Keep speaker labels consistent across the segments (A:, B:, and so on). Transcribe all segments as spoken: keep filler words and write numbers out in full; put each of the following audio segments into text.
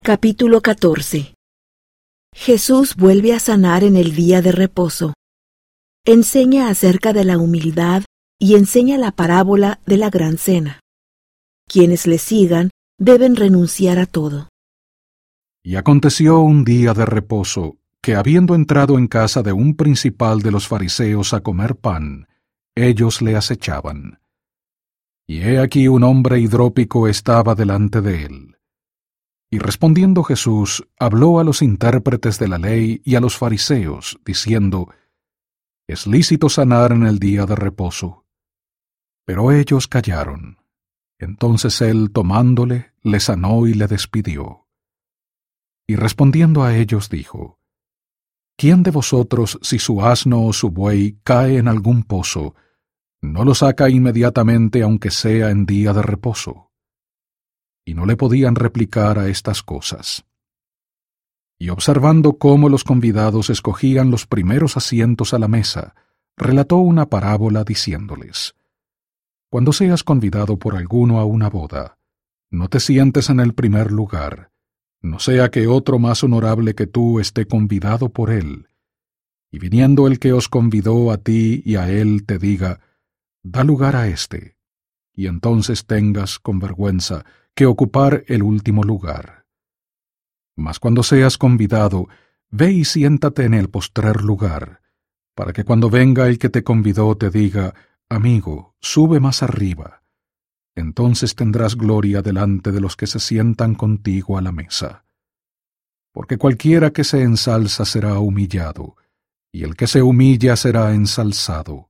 A: Capítulo catorce. Jesús vuelve a sanar en el día de reposo. Enseña acerca de la humildad y enseña la parábola de la gran cena. Quienes le sigan deben renunciar a todo.
B: Y aconteció un día de reposo, que habiendo entrado en casa de un principal de los fariseos a comer pan, ellos le acechaban. Y he aquí un hombre hidrópico estaba delante de él. Y respondiendo Jesús, habló a los intérpretes de la ley y a los fariseos, diciendo: Es lícito sanar en el día de reposo. Pero ellos callaron. Entonces él, tomándole, le sanó y le despidió. Y respondiendo a ellos dijo: ¿Quién de vosotros, si su asno o su buey cae en algún pozo, no lo saca inmediatamente aunque sea en día de reposo? Y no le podían replicar a estas cosas. Y observando cómo los convidados escogían los primeros asientos a la mesa, relató una parábola diciéndoles: Cuando seas convidado por alguno a una boda, no te sientes en el primer lugar, no sea que otro más honorable que tú esté convidado por él, y viniendo el que os convidó a ti y a él te diga: Da lugar a éste, y entonces tengas, con vergüenza, que ocupar el último lugar. Mas cuando seas convidado, ve y siéntate en el postrer lugar, para que cuando venga el que te convidó te diga: Amigo, sube más arriba. Entonces tendrás gloria delante de los que se sientan contigo a la mesa. Porque cualquiera que se ensalza será humillado, y el que se humilla será ensalzado.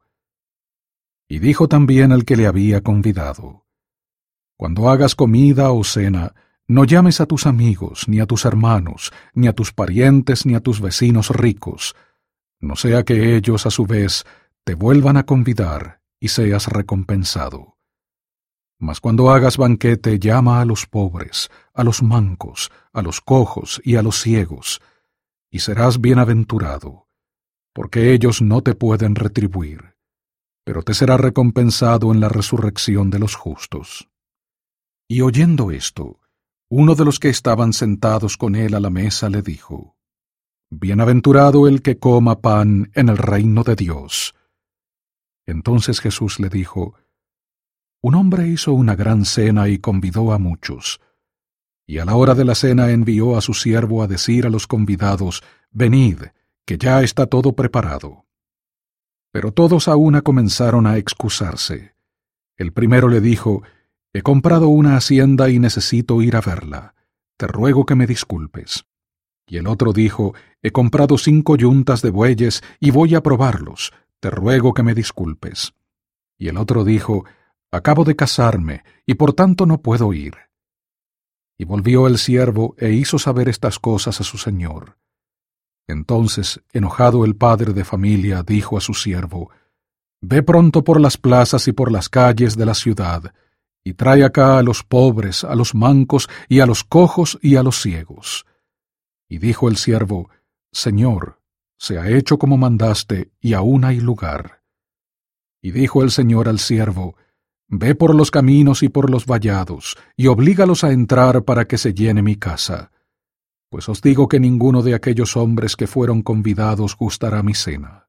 B: Y dijo también el que le había convidado: Cuando hagas comida o cena, no llames a tus amigos, ni a tus hermanos, ni a tus parientes, ni a tus vecinos ricos, no sea que ellos a su vez te vuelvan a convidar y seas recompensado. Mas cuando hagas banquete, llama a los pobres, a los mancos, a los cojos y a los ciegos, y serás bienaventurado, porque ellos no te pueden retribuir, pero te será recompensado en la resurrección de los justos. Y oyendo esto, uno de los que estaban sentados con él a la mesa le dijo: Bienaventurado el que coma pan en el reino de Dios. Entonces Jesús le dijo: Un hombre hizo una gran cena y convidó a muchos. Y a la hora de la cena envió a su siervo a decir a los convidados: Venid, que ya está todo preparado. Pero todos a una comenzaron a excusarse. El primero le dijo: He comprado una hacienda y necesito ir a verla. Te ruego que me disculpes. Y el otro dijo: He comprado cinco yuntas de bueyes y voy a probarlos. Te ruego que me disculpes. Y el otro dijo: Acabo de casarme, y por tanto no puedo ir. Y volvió el siervo e hizo saber estas cosas a su señor. Entonces, enojado el padre de familia, dijo a su siervo: Ve pronto por las plazas y por las calles de la ciudad, y trae acá a los pobres, a los mancos, y a los cojos y a los ciegos. Y dijo el siervo: Señor, se ha hecho como mandaste, y aún hay lugar. Y dijo el señor al siervo: Ve por los caminos y por los vallados, y oblígalos a entrar para que se llene mi casa. Pues os digo que ninguno de aquellos hombres que fueron convidados gustará mi cena.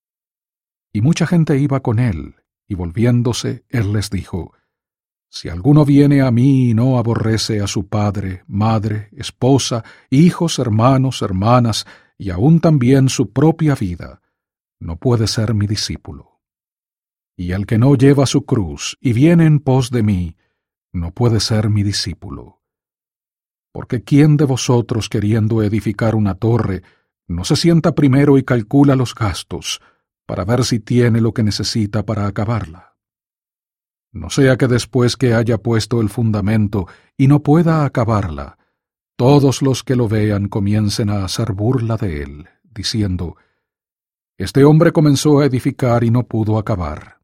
B: Y mucha gente iba con él, y volviéndose, él les dijo: Si alguno viene a mí y no aborrece a su padre, madre, esposa, hijos, hermanos, hermanas, y aun también su propia vida, no puede ser mi discípulo. Y el que no lleva su cruz y viene en pos de mí, no puede ser mi discípulo. Porque ¿quién de vosotros, queriendo edificar una torre, no se sienta primero y calcula los gastos, para ver si tiene lo que necesita para acabarla? No sea que después que haya puesto el fundamento y no pueda acabarla, todos los que lo vean comiencen a hacer burla de él, diciendo: Este hombre comenzó a edificar y no pudo acabar.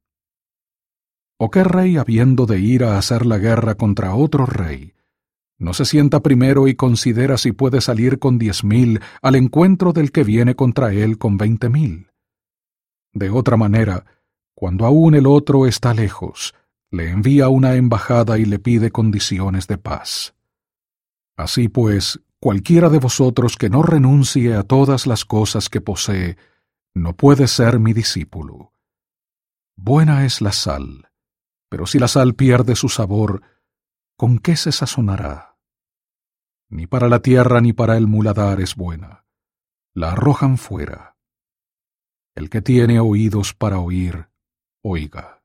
B: ¿O qué rey, habiendo de ir a hacer la guerra contra otro rey, no se sienta primero y considera si puede salir con diez mil al encuentro del que viene contra él con veinte mil? De otra manera, cuando aún el otro está lejos, le envía una embajada y le pide condiciones de paz. Así pues, cualquiera de vosotros que no renuncie a todas las cosas que posee, no puede ser mi discípulo. Buena es la sal, pero si la sal pierde su sabor, ¿con qué se sazonará? Ni para la tierra ni para el muladar es buena. La arrojan fuera. El que tiene oídos para oír, oiga.